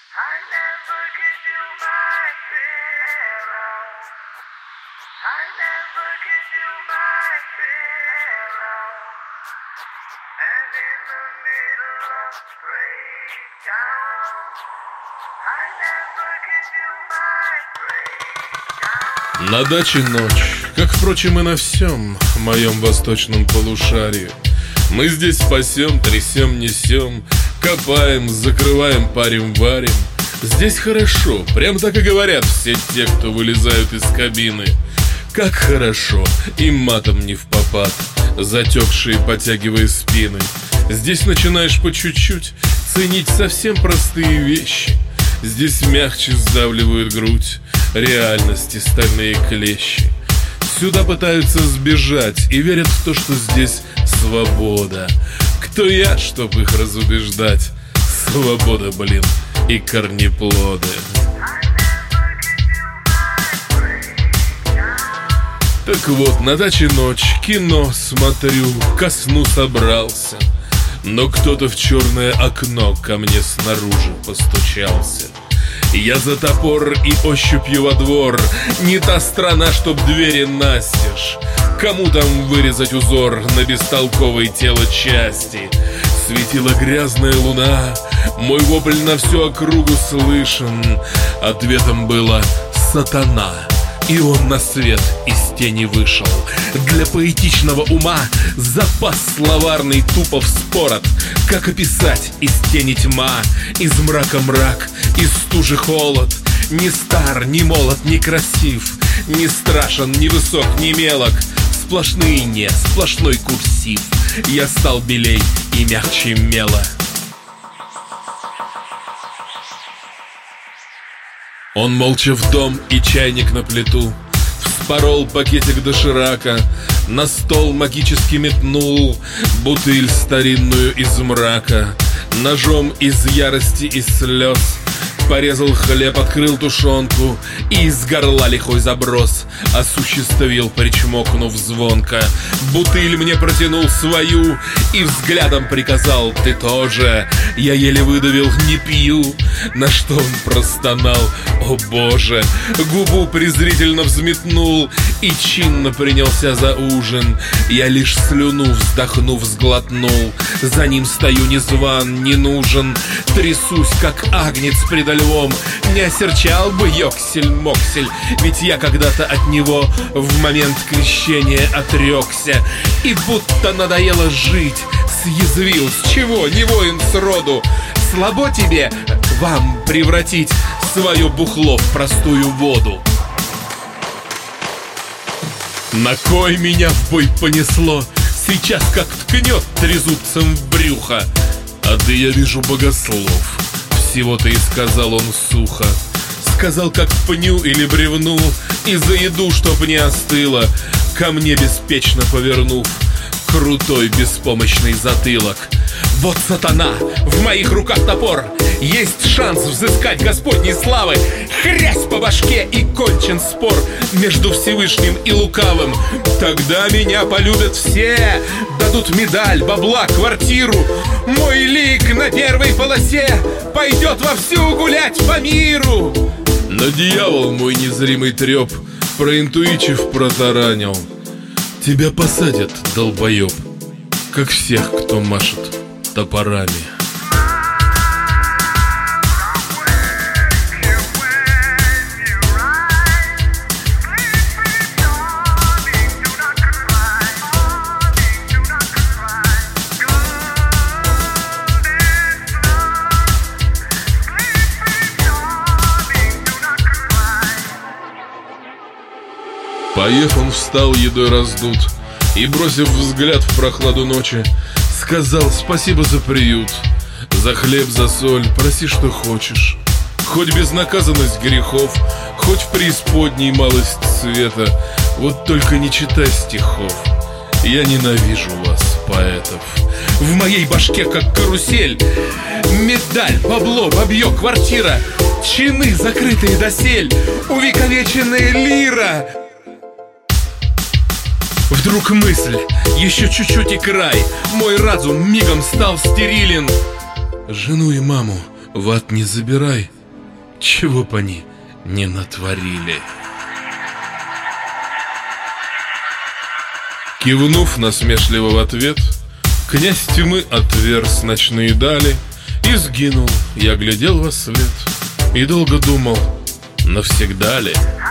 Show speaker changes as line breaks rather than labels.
I never give you my pillow. I never give you my pillow. And in the middle of breakdown, I never give you my breakdown.
На даче ночь, как, впрочем, и на всем моем восточном полушарии. Мы здесь спасем, трясем, несем, копаем, закрываем, парим, варим. Здесь хорошо, прям так и говорят все те, кто вылезают из кабины. Как хорошо, и матом не впопад, затекшие, потягивая спины. Здесь начинаешь по чуть-чуть ценить совсем простые вещи. Здесь мягче сдавливают грудь реальности стальные клещи. Сюда пытаются сбежать и верят в то, что здесь свобода. Кто я, чтоб их разубеждать? Свобода, блин, и корнеплоды. Так вот, на даче ночь, кино смотрю, ко сну собрался. Но кто-то в черное окно ко мне снаружи постучался. Я за топор и ощупью во двор. Не та страна, чтоб двери настежь. Кому там вырезать узор на бестолковой тело части? Светила грязная луна, мой вопль на всю округу слышен. Ответом было «Сатана». И он на свет из тени вышел. Для поэтичного ума запас словарный тупо вспорот. Как описать из тени тьма, из мрака мрак, из стужи холод? Ни стар, ни молод, ни красив, ни страшен, ни высок, ни мелок. Сплошные не, сплошной курсив. Я стал белей и мягче мела. Он молча в дом и чайник на плиту. Вспорол пакетик доширака, на стол магически метнул бутыль старинную из мрака. Ножом из ярости и слез порезал хлеб, открыл тушенку и из горла лихой заброс осуществил, причмокнув звонко. Бутыль мне протянул свою и взглядом приказал: «Ты тоже». Я еле выдавил: «Не пью». На что он простонал: «О боже». Губу презрительно взметнул и чинно принялся за ужин. Я лишь слюну, вздохнув, сглотнул. За ним стою ни зван, ни нужен. Трясусь, как агнец предо львом. Не осерчал бы Йоксель-Моксель, ведь я когда-то от него в момент крещения отрекся. И будто надоело жить, съязвил: «С чего, не воин сроду? Слабо тебе, вам, превратить свое бухло в простую воду». На кой меня в бой понесло? Сейчас как ткнет трезубцем в брюхо. А да я вижу богослов. Всего-то и сказал он сухо. Сказал, как пню или бревну, и за еду, чтоб не остыло, ко мне беспечно повернув крутой беспомощный затылок. Вот сатана, в моих руках топор. Есть шанс взыскать Господней славы. Хрясь по башке, и кончен спор между Всевышним и лукавым. Тогда меня полюбят все, дадут медаль, бабла, квартиру. Мой лик на первой полосе пойдет вовсю гулять по миру. Но дьявол, мой незримый треп, проинтуичив, протаранил: тебя посадят, долбоеб, как всех, кто машет топорами. Поев, он встал, едой раздут, и, бросив взгляд в прохладу ночи, сказал: спасибо за приют, за хлеб, за соль, проси, что хочешь. Хоть безнаказанность грехов, хоть в преисподней малость света, вот только не читай стихов. Я ненавижу вас, поэтов. В моей башке, как карусель, медаль, бабло, бабье, квартира, чины, закрытые досель, увековеченная лира. Вдруг мысль, еще чуть-чуть и край. Мой разум мигом стал стерилен. Жену и маму в ад не забирай. чего б они не натворили. Кивнув насмешливо в ответ, князь тьмы отверз ночные дали, и сгинул, я глядел во след и долго думал, навсегда ли.